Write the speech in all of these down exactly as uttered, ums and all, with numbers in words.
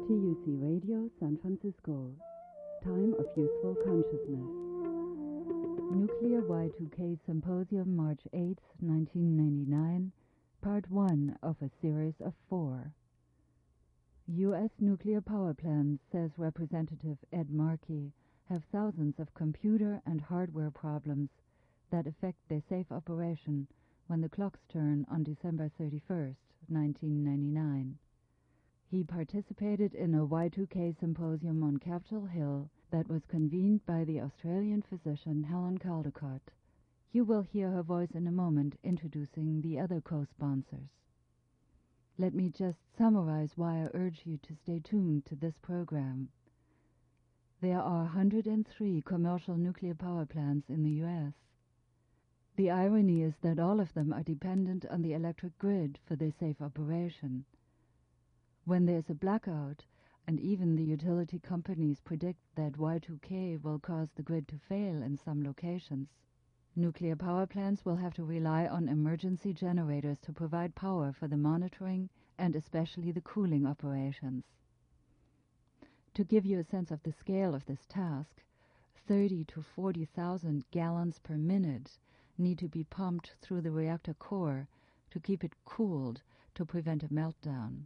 T U C Radio, San Francisco. Time of Useful Consciousness. Nuclear Y two K Symposium, March eighth, nineteen ninety-nine, Part one of a series of four. U S nuclear power plants, says Representative Ed Markey, have thousands of computer and hardware problems that affect their safe operation when the clocks turn on December thirty-first, nineteen ninety-nine. He participated in a Y two K symposium on Capitol Hill that was convened by the Australian physician Helen Caldicott. You will hear her voice in a moment introducing the other co-sponsors. Let me just summarize why I urge you to stay tuned to this program. There are one hundred three commercial nuclear power plants in the U S. The irony is that all of them are dependent on the electric grid for their safe operation. When there's a blackout, and even the utility companies predict that Y two K will cause the grid to fail in some locations, nuclear power plants will have to rely on emergency generators to provide power for the monitoring and especially the cooling operations. To give you a sense of the scale of this task, thirty to forty thousand gallons per minute need to be pumped through the reactor core to keep it cooled to prevent a meltdown.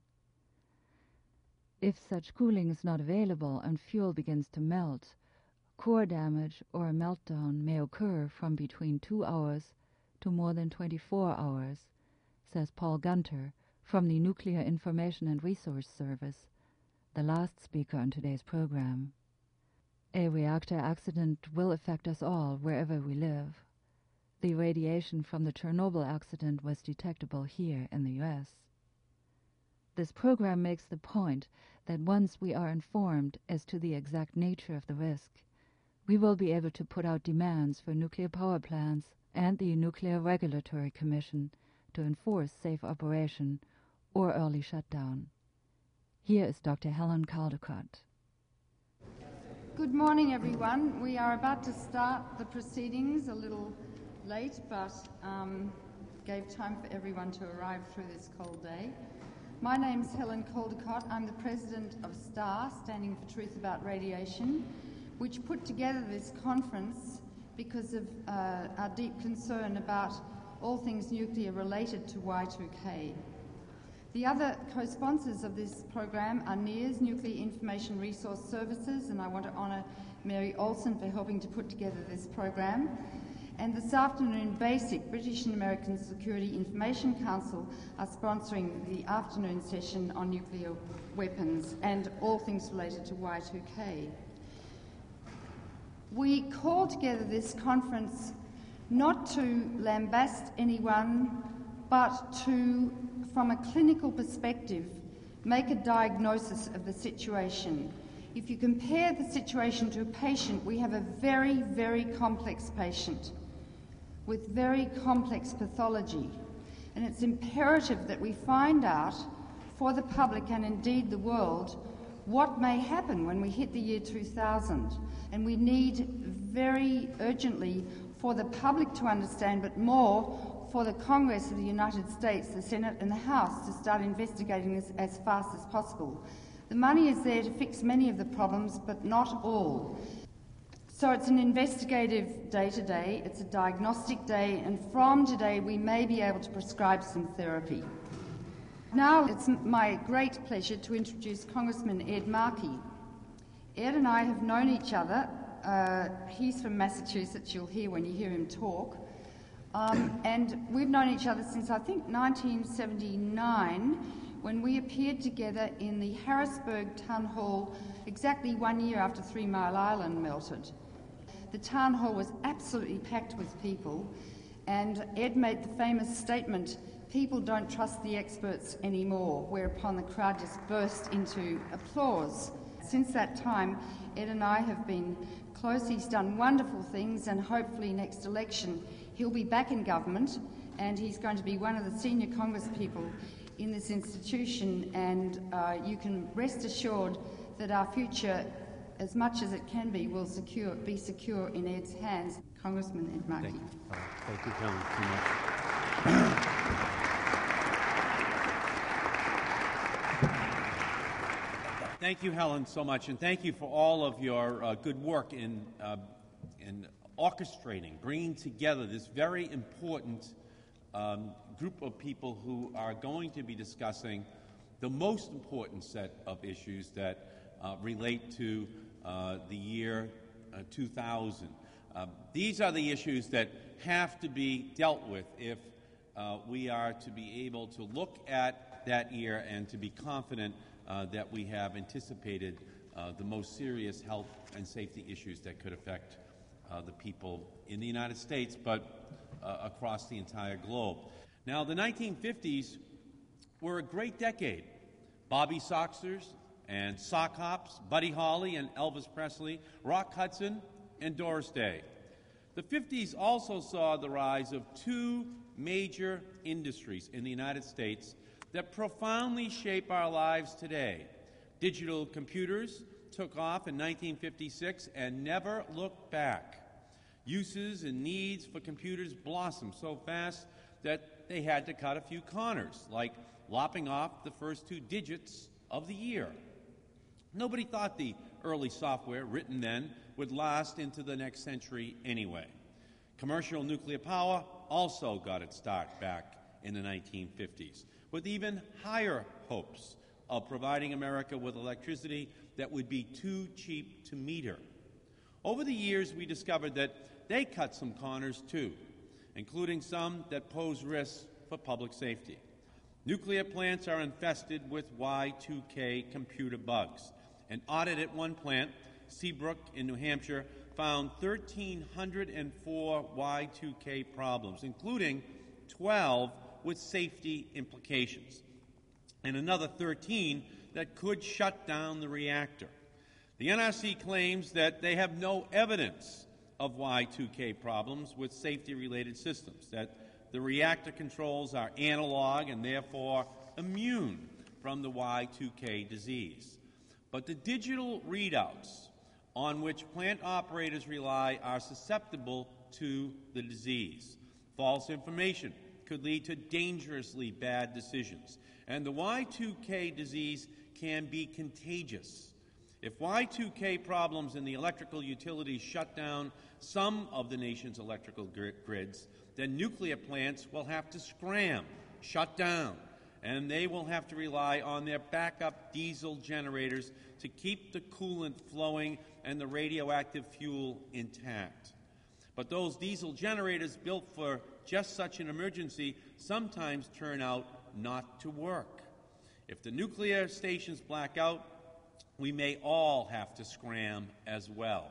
If such cooling is not available and fuel begins to melt, core damage or a meltdown may occur from between two hours to more than twenty-four hours, says Paul Gunter from the Nuclear Information and Resource Service, the last speaker on today's program. A reactor accident will affect us all wherever we live. The radiation from the Chernobyl accident was detectable here in the U S. This program makes the point that once we are informed as to the exact nature of the risk, we will be able to put out demands for nuclear power plants and the Nuclear Regulatory Commission to enforce safe operation or early shutdown. Here is Doctor Helen Caldicott. Good morning, everyone. We are about to start the proceedings a little late, but um, gave time for everyone to arrive through this cold day. My name's Helen Caldicott. I'm the president of STAR, standing for Truth About Radiation, which put together this conference because of uh, our deep concern about all things nuclear related to Y two K. The other co-sponsors of this program are NIRS, Nuclear Information Resource Services, and I want to honour Mary Olson for helping to put together this program. And this afternoon, BASIC, British and American Security Information Council, are sponsoring the afternoon session on nuclear weapons and all things related to Y two K. We called together this conference not to lambast anyone, but to, from a clinical perspective, make a diagnosis of the situation. If you compare the situation to a patient, we have a very, very complex patient with very complex pathology. And it's imperative that we find out for the public and indeed the world what may happen when we hit the year two thousand. And we need very urgently for the public to understand, but more for the Congress of the United States, the Senate and the House to start investigating this as fast as possible. The money is there to fix many of the problems, but not all. So it's an investigative day today, it's a diagnostic day, and from today we may be able to prescribe some therapy. Now it's my great pleasure to introduce Congressman Ed Markey. Ed and I have known each other. Uh, he's from Massachusetts, you'll hear when you hear him talk. Um, and we've known each other since, I think, nineteen seventy-nine, when we appeared together in the Harrisburg Town Hall exactly one year after Three Mile Island melted. The town hall was absolutely packed with people, and Ed made the famous statement, "People don't trust the experts anymore," whereupon the crowd just burst into applause. Since that time, Ed and I have been close. He's done wonderful things, and hopefully next election he'll be back in government, and he's going to be one of the senior congresspeople in this institution, and uh, you can rest assured that our future, as much as it can be, will secure, be secure in Ed's hands. Congressman Ed Markey. Thank, uh, thank you, Helen, too much. Thank you, Helen, so much, and thank you for all of your uh, good work in, uh, in orchestrating, bringing together this very important um, group of people who are going to be discussing the most important set of issues that uh, relate to uh, the year uh, two thousand. Uh, these are the issues that have to be dealt with if uh, we are to be able to look at that year and to be confident uh, that we have anticipated uh, the most serious health and safety issues that could affect uh, the people in the United States, but uh, across the entire globe. Now, the nineteen fifties were a great decade. Bobby Soxers and Sock Hops, Buddy Holly and Elvis Presley, Rock Hudson and Doris Day. The fifties also saw the rise of two major industries in the United States that profoundly shape our lives today. Digital computers took off in nineteen fifty-six and never looked back. Uses and needs for computers blossomed so fast that they had to cut a few corners, like lopping off the first two digits of the year. Nobody thought the early software written then would last into the next century anyway. Commercial nuclear power also got its start back in the nineteen fifties, with even higher hopes of providing America with electricity that would be too cheap to meter. Over the years, we discovered that they cut some corners too, including some that pose risks for public safety. Nuclear plants are infested with Y two K computer bugs. An audit at one plant, Seabrook in New Hampshire, found one thousand three hundred four Y two K problems, including twelve with safety implications, and another thirteen that could shut down the reactor. The N R C claims that they have no evidence of Y two K problems with safety-related systems, that the reactor controls are analog and therefore immune from the Y two K disease. But the digital readouts on which plant operators rely are susceptible to the disease. False information could lead to dangerously bad decisions, and the Y two K disease can be contagious. If Y two K problems in the electrical utilities shut down some of the nation's electrical grids, then nuclear plants will have to scram, shut down, and they will have to rely on their backup diesel generators to keep the coolant flowing and the radioactive fuel intact. But those diesel generators built for just such an emergency sometimes turn out not to work. If the nuclear stations black out, we may all have to scram as well.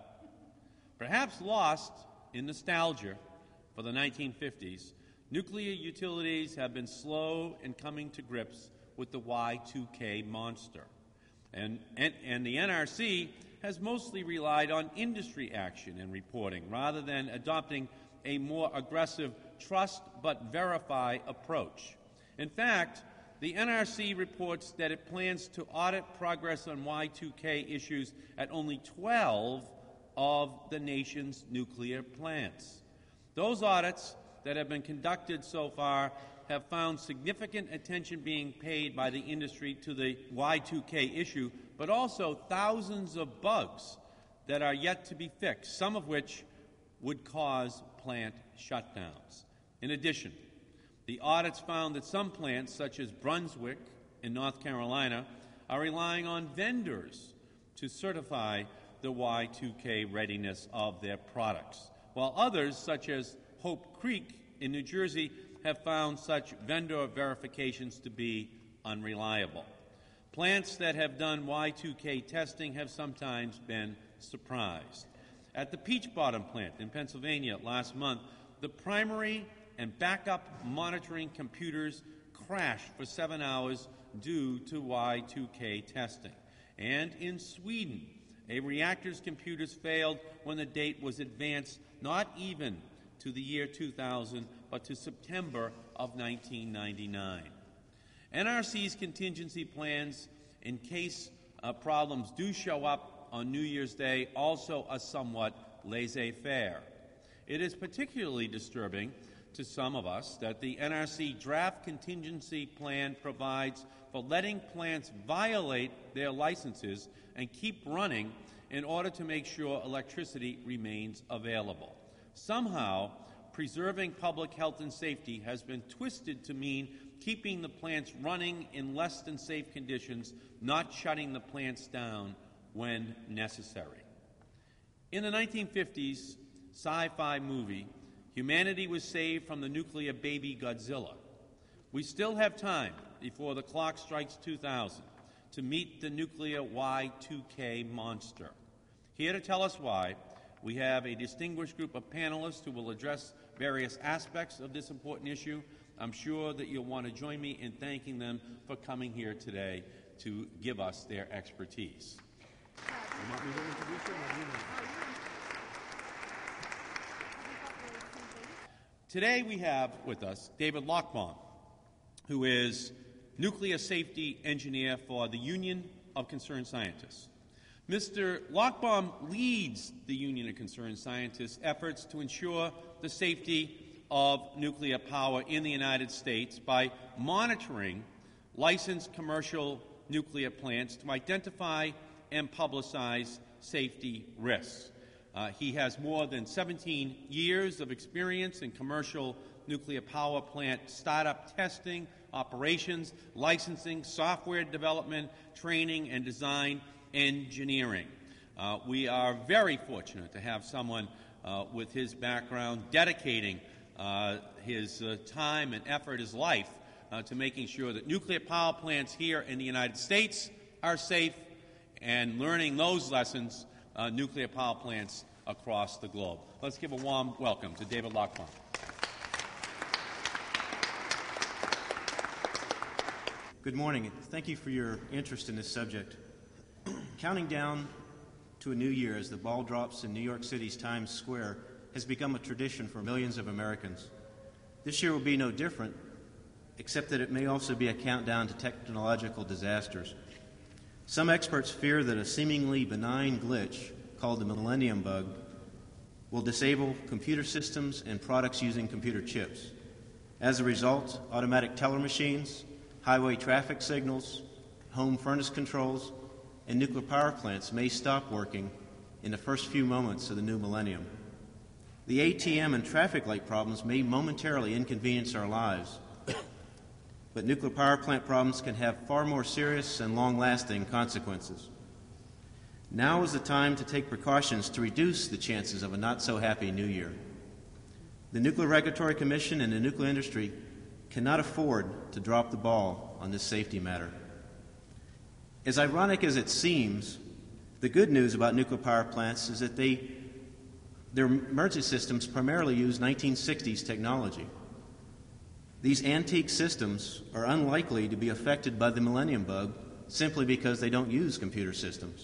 Perhaps lost in nostalgia for the nineteen fifties, nuclear utilities have been slow in coming to grips with the Y two K monster. And, and, and the N R C has mostly relied on industry action and reporting rather than adopting a more aggressive trust but verify approach. In fact, the N R C reports that it plans to audit progress on Y two K issues at only twelve of the nation's nuclear plants. Those audits that have been conducted so far have found significant attention being paid by the industry to the Y two K issue, but also thousands of bugs that are yet to be fixed, some of which would cause plant shutdowns. In addition, the audits found that some plants, such as Brunswick in North Carolina, are relying on vendors to certify the Y two K readiness of their products, while others, such as Hope Creek in New Jersey, have found such vendor verifications to be unreliable. Plants that have done Y two K testing have sometimes been surprised. At the Peach Bottom plant in Pennsylvania last month, the primary and backup monitoring computers crashed for seven hours due to Y two K testing. And in Sweden, a reactor's computers failed when the date was advanced not even to the year two thousand, but to September of nineteen ninety-nine. N R C's contingency plans in case uh, problems do show up on New Year's Day also are somewhat laissez-faire. It is particularly disturbing to some of us that the N R C draft contingency plan provides for letting plants violate their licenses and keep running in order to make sure electricity remains available. Somehow, preserving public health and safety has been twisted to mean keeping the plants running in less than safe conditions, not shutting the plants down when necessary. In the nineteen fifties sci-fi movie, humanity was saved from the nuclear baby Godzilla. We still have time before the clock strikes two thousand to meet the nuclear Y two K monster. Here to tell us why, we have a distinguished group of panelists who will address various aspects of this important issue. I'm sure that you'll want to join me in thanking them for coming here today to give us their expertise. You want me to introduce them, or do you want to? Today we have with us David Lochbaum, who is Nuclear Safety Engineer for the Union of Concerned Scientists. Mister Lochbaum leads the Union of Concerned Scientists' efforts to ensure the safety of nuclear power in the United States by monitoring licensed commercial nuclear plants to identify and publicize safety risks. Uh, he has more than seventeen years of experience in commercial nuclear power plant startup testing, operations, licensing, software development, training, and design engineering. Uh, we are very fortunate to have someone uh, with his background dedicating uh, his uh, time and effort, his life, uh, to making sure that nuclear power plants here in the United States are safe, and learning those lessons, uh, nuclear power plants across the globe. Let's give a warm welcome to David Lochbaum. Good morning. Thank you for your interest in this subject. Counting down to a new year as the ball drops in New York City's Times Square has become a tradition for millions of Americans. This year will be no different, except that it may also be a countdown to technological disasters. Some experts fear that a seemingly benign glitch called the Millennium Bug will disable computer systems and products using computer chips. As a result, automatic teller machines, highway traffic signals, home furnace controls, and nuclear power plants may stop working in the first few moments of the new millennium. The A T M and traffic light problems may momentarily inconvenience our lives, but nuclear power plant problems can have far more serious and long-lasting consequences. Now is the time to take precautions to reduce the chances of a not-so-happy new year. The Nuclear Regulatory Commission and the nuclear industry cannot afford to drop the ball on this safety matter. As ironic as it seems, the good news about nuclear power plants is that they, their emergency systems primarily use nineteen sixties technology. These antique systems are unlikely to be affected by the Millennium Bug simply because they don't use computer systems.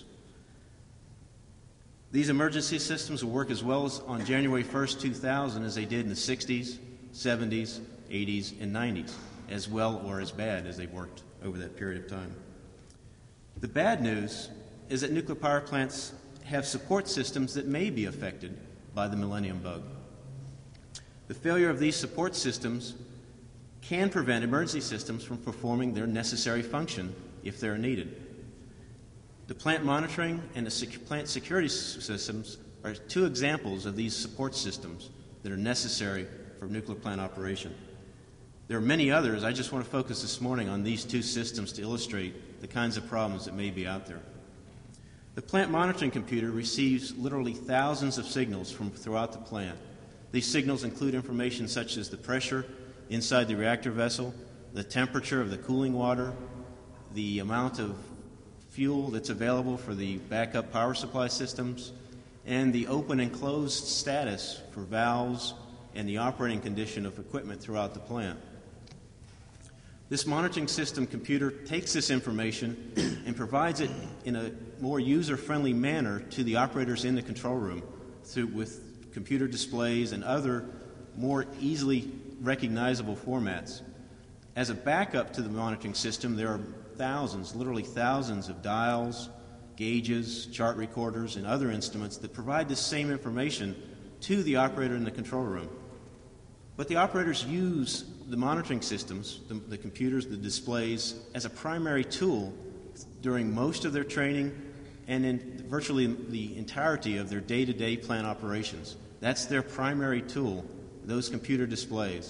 These emergency systems will work as well as on January first, two thousand as they did in the sixties, seventies, eighties, and nineties, as well or as bad as they worked over that period of time. The bad news is that nuclear power plants have support systems that may be affected by the Millennium Bug. The failure of these support systems can prevent emergency systems from performing their necessary function if they're needed. The plant monitoring and the sec- plant security s- systems are two examples of these support systems that are necessary for nuclear plant operation. There are many others. I just want to focus this morning on these two systems to illustrate the kinds of problems that may be out there. The plant monitoring computer receives literally thousands of signals from throughout the plant. These signals include information such as the pressure inside the reactor vessel, the temperature of the cooling water, the amount of fuel that's available for the backup power supply systems, and the open and closed status for valves and the operating condition of equipment throughout the plant. This monitoring system computer takes this information and provides it in a more user-friendly manner to the operators in the control room through, with computer displays and other more easily recognizable formats. As a backup to the monitoring system, there are thousands, literally thousands of dials, gauges, chart recorders, and other instruments that provide the same information to the operator in the control room. But the operators use the monitoring systems, the, the computers, the displays, as a primary tool during most of their training and in virtually the entirety of their day-to-day plant operations. That's their primary tool, those computer displays.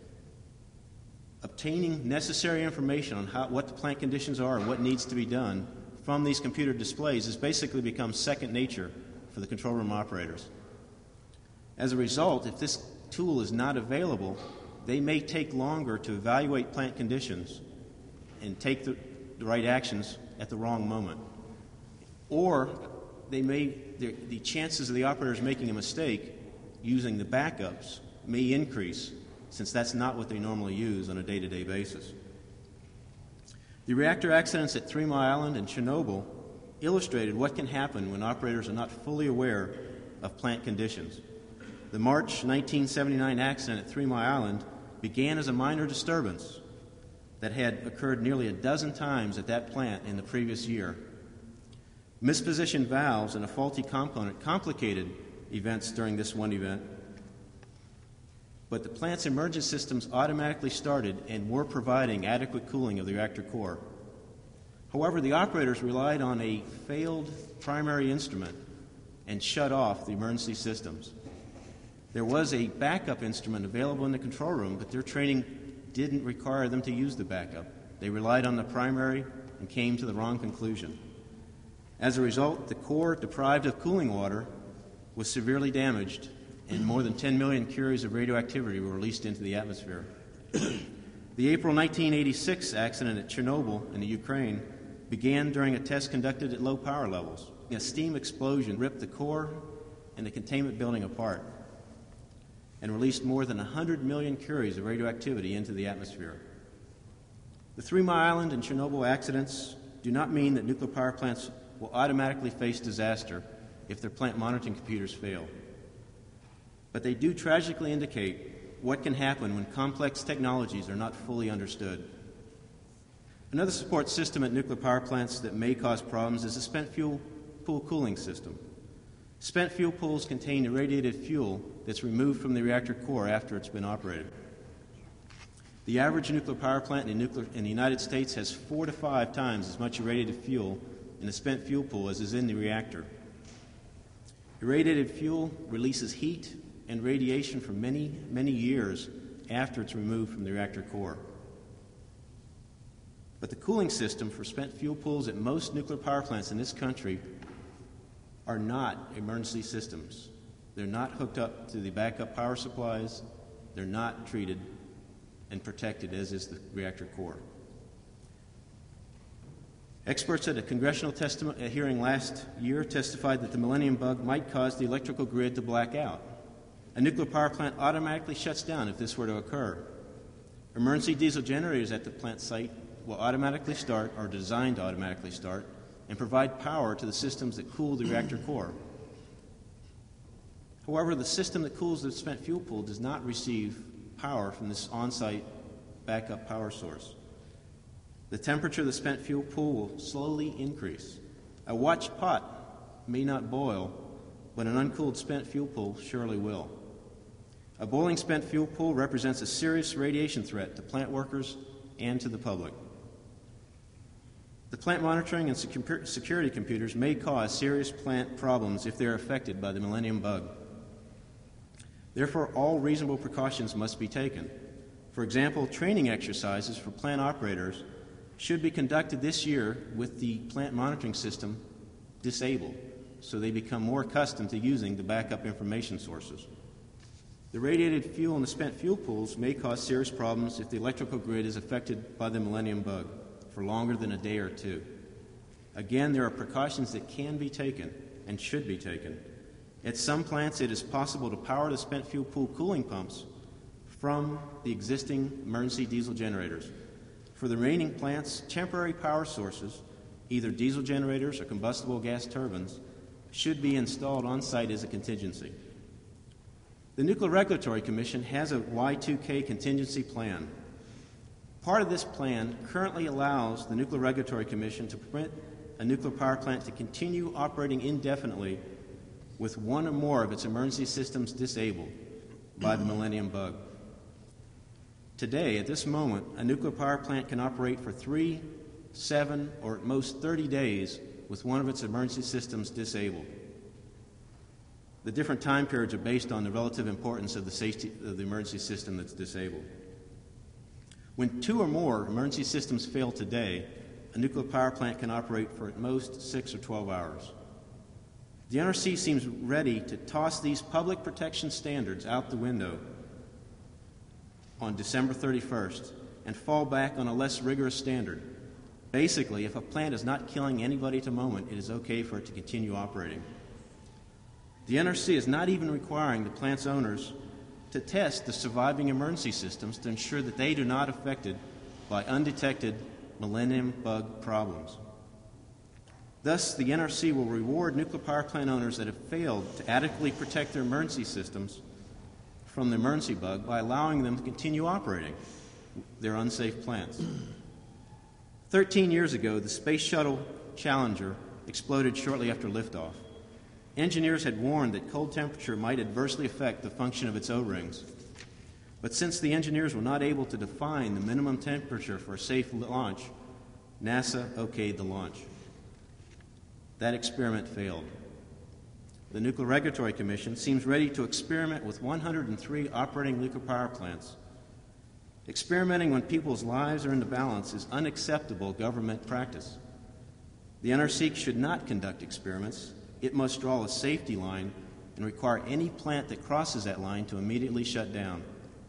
Obtaining necessary information on how, what the plant conditions are and what needs to be done from these computer displays has basically become second nature for the control room operators. As a result, if this tool is not available, they may take longer to evaluate plant conditions and take the, the right actions at the wrong moment. Or they may, the, the chances of the operators making a mistake using the backups may increase, since that's not what they normally use on a day-to-day basis. The reactor accidents at Three Mile Island and Chernobyl illustrated what can happen when operators are not fully aware of plant conditions. The March nineteen seventy-nine accident at Three Mile Island began as a minor disturbance that had occurred nearly a dozen times at that plant in the previous year. Mispositioned valves and a faulty component complicated events during this one event, but the plant's emergency systems automatically started and were providing adequate cooling of the reactor core. However, the operators relied on a failed primary instrument and shut off the emergency systems. There was a backup instrument available in the control room, but their training didn't require them to use the backup. They relied on the primary and came to the wrong conclusion. As a result, the core, deprived of cooling water, was severely damaged, and more than ten million curies of radioactivity were released into the atmosphere. The April nineteen eighty-six accident at Chernobyl in the Ukraine began during a test conducted at low power levels. A steam explosion ripped the core and the containment building apart and released more than one hundred million curies of radioactivity into the atmosphere. The Three Mile Island and Chernobyl accidents do not mean that nuclear power plants will automatically face disaster if their plant monitoring computers fail. But they do tragically indicate what can happen when complex technologies are not fully understood. Another support system at nuclear power plants that may cause problems is the spent fuel pool cooling system. Spent fuel pools contain irradiated fuel that's removed from the reactor core after it's been operated. The average nuclear power plant in the, nuclear, in the United States has four to five times as much irradiated fuel in the spent fuel pool as is in the reactor. Irradiated fuel releases heat and radiation for many, many years after it's removed from the reactor core. But the cooling system for spent fuel pools at most nuclear power plants in this country are not emergency systems. They're not hooked up to the backup power supplies. They're not treated and protected as is the reactor core. Experts at a congressional testi- a hearing last year testified that the Millennium Bug might cause the electrical grid to black out. A nuclear power plant automatically shuts down if this were to occur. Emergency diesel generators at the plant site will automatically start, or are designed to automatically start, and provide power to the systems that cool the reactor core. However, the system that cools the spent fuel pool does not receive power from this on-site backup power source. The temperature of the spent fuel pool will slowly increase. A watch pot may not boil, but an uncooled spent fuel pool surely will. A boiling spent fuel pool represents a serious radiation threat to plant workers and to the public. The plant monitoring and secu- security computers may cause serious plant problems if they are affected by the Millennium Bug. Therefore, all reasonable precautions must be taken. For example, training exercises for plant operators should be conducted this year with the plant monitoring system disabled, so they become more accustomed to using the backup information sources. The radiated fuel in the spent fuel pools may cause serious problems if the electrical grid is affected by the Millennium Bug for longer than a day or two. Again, there are precautions that can be taken and should be taken. At some plants, it is possible to power the spent fuel pool cooling pumps from the existing emergency diesel generators. For the remaining plants, temporary power sources, either diesel generators or combustible gas turbines, should be installed on site as a contingency. The Nuclear Regulatory Commission has a Y two K contingency plan. Part of this plan currently allows the Nuclear Regulatory Commission to permit a nuclear power plant to continue operating indefinitely with one or more of its emergency systems disabled by the Millennium Bug. Today, at this moment, a nuclear power plant can operate for three, seven, or at most thirty days with one of its emergency systems disabled. The different time periods are based on the relative importance of the safety of the emergency system that's disabled. When two or more emergency systems fail today, a nuclear power plant can operate for at most six or twelve hours. The N R C seems ready to toss these public protection standards out the window on December thirty-first and fall back on a less rigorous standard. Basically, if a plant is not killing anybody at the moment, it is okay for it to continue operating. The N R C is not even requiring the plant's owners to test the surviving emergency systems to ensure that they do not affected by undetected Millennium Bug problems. Thus, the N R C will reward nuclear power plant owners that have failed to adequately protect their emergency systems from the emergency bug by allowing them to continue operating their unsafe plants. Thirteen years ago, the Space Shuttle Challenger exploded shortly after liftoff. Engineers had warned that cold temperature might adversely affect the function of its O-rings. But since the engineers were not able to define the minimum temperature for a safe launch, NASA okayed the launch. That experiment failed. The Nuclear Regulatory Commission seems ready to experiment with one hundred three operating nuclear power plants. Experimenting when people's lives are in the balance is unacceptable government practice. The N R C should not conduct experiments. It must draw a safety line and require any plant that crosses that line to immediately shut down.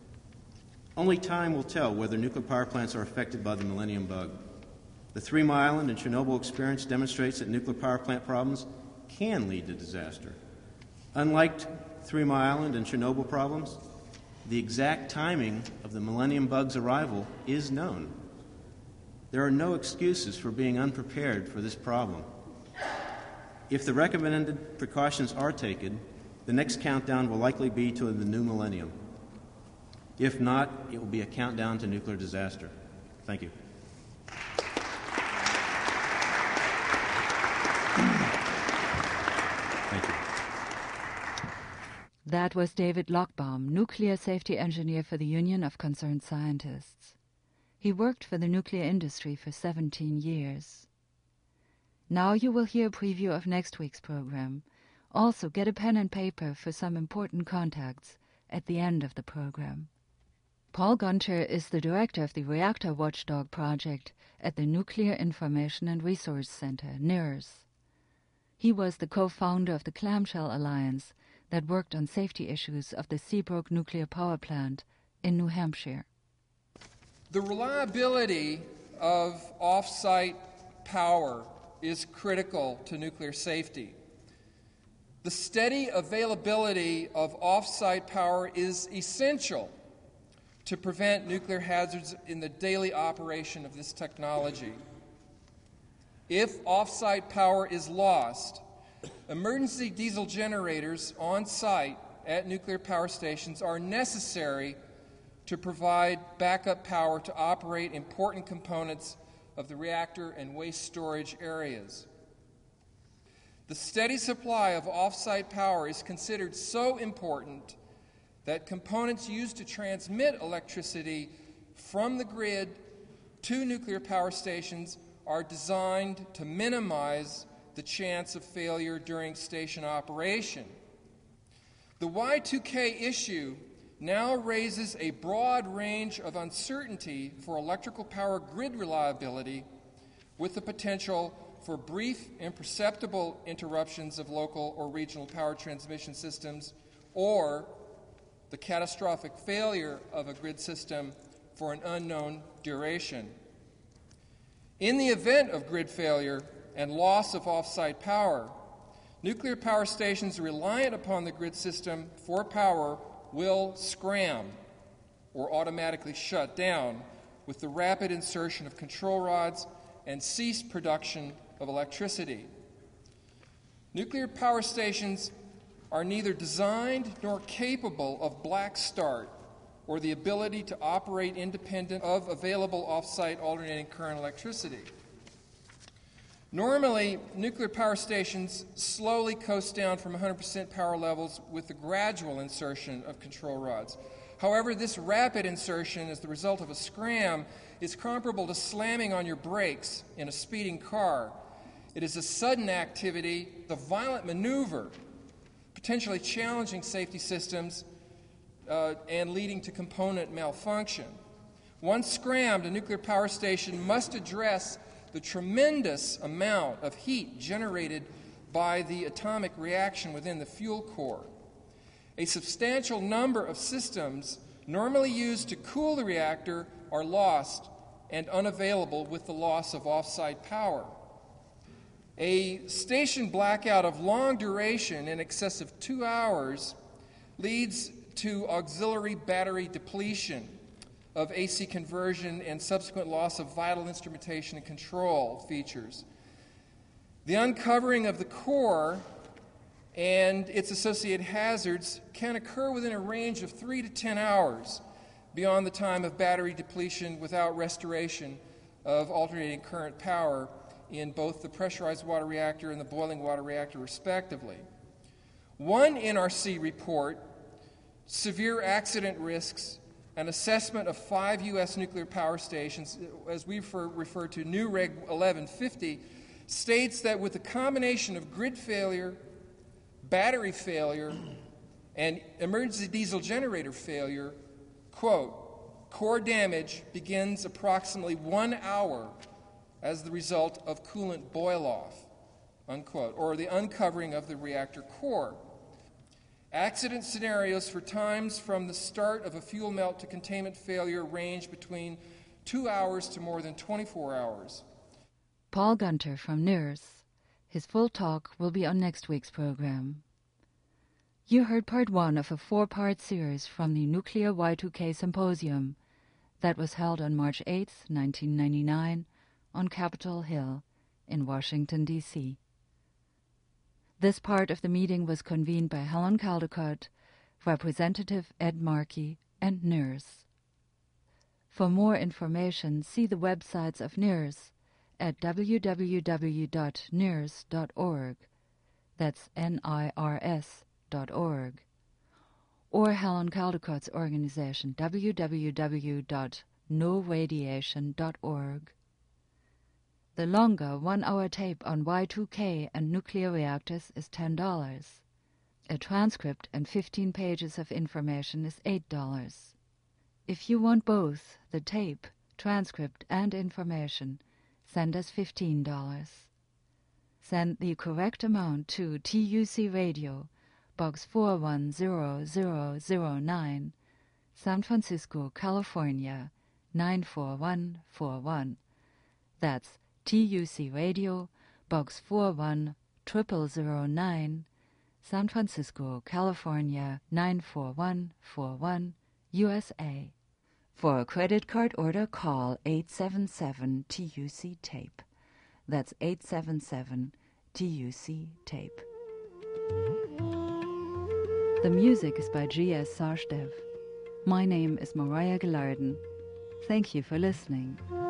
Only time will tell whether nuclear power plants are affected by the Millennium Bug. The Three Mile Island and Chernobyl experience demonstrates that nuclear power plant problems can lead to disaster. Unlike Three Mile Island and Chernobyl problems, the exact timing of the Millennium Bug's arrival is known. There are no excuses for being unprepared for this problem. If the recommended precautions are taken, the next countdown will likely be to the new millennium. If not, it will be a countdown to nuclear disaster. Thank you. Thank you. That was David Lochbaum, nuclear safety engineer for the Union of Concerned Scientists. He worked for the nuclear industry for seventeen years. Now you will hear a preview of next week's program. Also, get a pen and paper for some important contacts at the end of the program. Paul Gunter is the director of the Reactor Watchdog project at the Nuclear Information and Resource Center, NIRS. He was the co-founder of the Clamshell Alliance that worked on safety issues of the Seabrook nuclear power plant in New Hampshire. The reliability of off-site power is critical to nuclear safety. The steady availability of off-site power is essential to prevent nuclear hazards in the daily operation of this technology. If off-site power is lost, emergency diesel generators on site at nuclear power stations are necessary to provide backup power to operate important components of the reactor and waste storage areas. The steady supply of off-site power is considered so important that components used to transmit electricity from the grid to nuclear power stations are designed to minimize the chance of failure during station operation. The Y two K issue now raises a broad range of uncertainty for electrical power grid reliability, with the potential for brief, imperceptible interruptions of local or regional power transmission systems, or the catastrophic failure of a grid system for an unknown duration. In the event of grid failure and loss of off-site power, nuclear power stations reliant upon the grid system for power will scram or automatically shut down with the rapid insertion of control rods and cease production of electricity. Nuclear power stations are neither designed nor capable of black start or the ability to operate independent of available off-site alternating current electricity. Normally, nuclear power stations slowly coast down from one hundred percent power levels with the gradual insertion of control rods. However, this rapid insertion as the result of a scram is comparable to slamming on your brakes in a speeding car. It is a sudden activity, a violent maneuver, potentially challenging safety systems uh, and leading to component malfunction. Once scrammed, a nuclear power station must address the tremendous amount of heat generated by the atomic reaction within the fuel core. A substantial number of systems normally used to cool the reactor are lost and unavailable with the loss of off-site power. A station blackout of long duration in excess of two hours leads to auxiliary battery depletion of A C conversion and subsequent loss of vital instrumentation and control features. The uncovering of the core and its associated hazards can occur within a range of three to ten hours beyond the time of battery depletion without restoration of alternating current power in both the pressurized water reactor and the boiling water reactor, respectively. One N R C report, Severe Accident Risks, an assessment of five U S nuclear power stations, as we refer, refer to New Reg eleven fifty, states that with a combination of grid failure, battery failure, and emergency diesel generator failure, quote, core damage begins approximately one hour as the result of coolant boil-off, unquote, or the uncovering of the reactor core. Accident scenarios for times from the start of a fuel melt to containment failure range between two hours to more than twenty-four hours. Paul Gunter from NERS. His full talk will be on next week's program. You heard part one of a four-part series from the Nuclear Y two K Symposium that was held on March eighth, nineteen ninety-nine, on Capitol Hill in Washington, D C This part of the meeting was convened by Helen Caldicott, Representative Ed Markey, and NERS. For more information, see the websites of NERS at w w w dot nirs dot org, that's N I R S dot org, or Helen Caldicott's organization, w w w dot no radiation dot org. The longer one-hour tape on Y two K and nuclear reactors is ten dollars. A transcript and fifteen pages of information is eight dollars. If you want both, the tape, transcript, and information, send us fifteen dollars. Send the correct amount to T U C Radio, Box four one zero zero zero nine, San Francisco, California, nine four one four one. That's T U C Radio, Box four one zero zero zero nine, San Francisco, California, nine four one four one, U S A. For a credit card order, call eight seven seven T U C tape. That's eight seven seven T U C tape. The music is by G S Sarstev. My name is Mariah Gilardin. Thank you for listening.